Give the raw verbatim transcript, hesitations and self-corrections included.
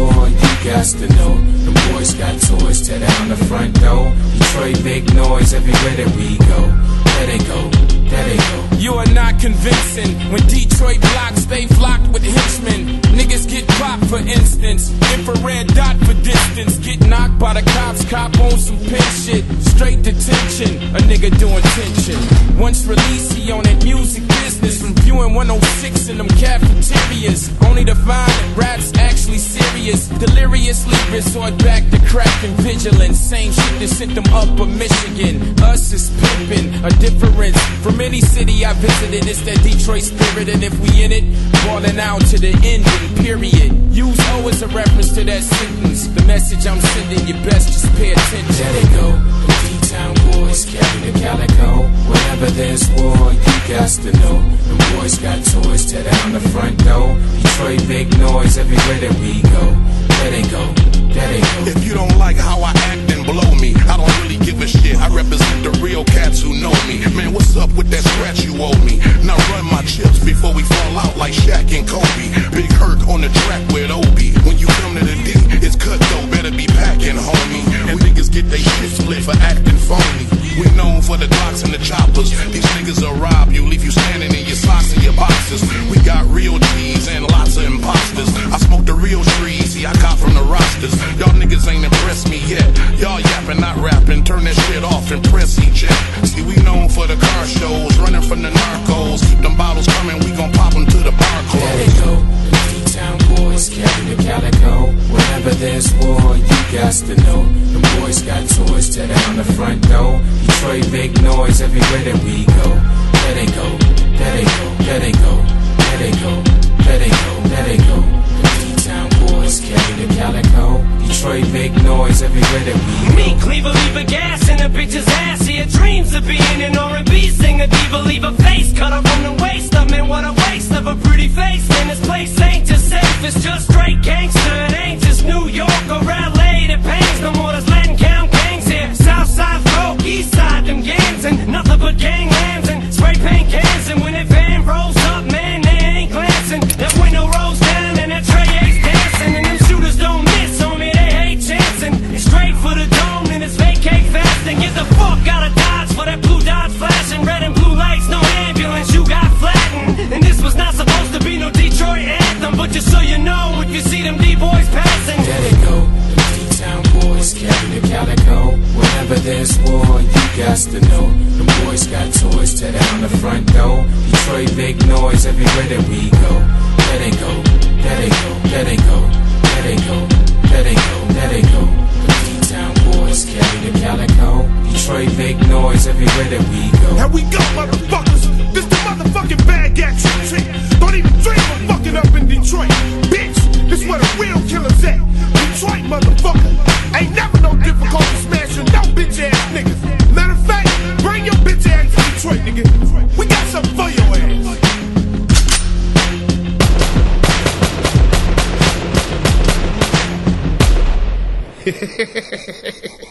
war, you got to know. The boys got toys, tear down the front door. Detroit make noise everywhere that we go. There they go, there they go. You are not convincing when Detroit blocks stay flocked with henchmen. Niggas get popped, for instance. Infrared dot for distance. Get knocked by the cops, cop on some pin shit. Straight detention, a nigga doing tension. Once released, he on that music business. From viewing one oh six in them cafeterias. Only to find that rap's actually serious. Deliriously resort back to crack and vigilance. Same shit that sent them up a Michigan. Us is pimpin', a difference from any city I visited. It's that Detroit spirit, and if we in it, ballin' out to the ending, period. Use O as a reference to that sentence. The message I'm sending, you best just pay attention. There they go, the D-Town boys carry the calico. Whenever there's war, you got to know. The boys got toys, tear down the front door. Detroit make noise everywhere that we go. There they go, there they go. If you don't like how I act, then blow me. I don't really give a shit. I represent the real cats who know me. Man, what's up with that scratch you owe me? Now run my chips before we fall out like Shaq and Kobe. Big Herc on the track with Obi. When you come to the D, it's cut though, better be packing, homie. And niggas get they shit split for acting phony. We known for the Glocks and the choppers. These niggas will rob you, leave you standing in your socks and your boxes. We got real G's and lots of imposters. I smoke the real trees, see I cop from the rosters. Y'all niggas ain't impressed me yet. Y'all yapping, not rapping, turn that shit off and press eject. See, we known for the car shows, running from the narcos. Keep them bottles coming, we gon' pop them to the bar close. There they go, the D-Town boys carry the calico. Whenever there's war, you got to know. The boys got toys, tear down the front door. Detroit make noise everywhere that we go. There they go, there they go, there they go, there they go, there they go, there they go. The D-Town boys carry the calico. Detroit make noise everywhere that we go. Me, Cleaver, leave a gas in a bitch's ass. Here dreams of being an R and B singer. Diva, leave a face cut up from the waist. I mean, what a waste of a pretty face. Man, this place ain't just safe, it's just straight gangster. It ain't just New York or L A that pains. No more there's Latin count gangs here. Southside folk, east side, them gangs. And nothing but ganglands and spray paint cans. And when that van rolls up, man, they ain't glancing. That window rolls down and that tray ace dancing. And them shooters don't miss, homie, they ain't chancing. It's straight for the dome and it's vacate fast. And get the fuck out of Dodge for that blue Dodge flashing. Red and blue lights, no ambulance, you got flattened. And this was not supposed to be no Detroit anthem. But just so you know, if you see them D-boys passing. There they go, the D-Town boys carry the calico. Whenever there's war, you got to know. The boys got toys, tear down the front door. Detroit make noise everywhere that we go. There they go, there they go, there they go, there they go, there they go, there they go. The D-Town boys carry the calico. Detroit make noise everywhere that we go. Here we go, motherfuckers. This the motherfucking bad gas shit. Don't even dream of fucking up in Detroit. Bitch, this where the real killers at. Detroit, motherfucker. Ain't never no difficulty smashing no bitch ass niggas. Matter of fact, bring your bitch ass to Detroit, nigga. We got something for your ass.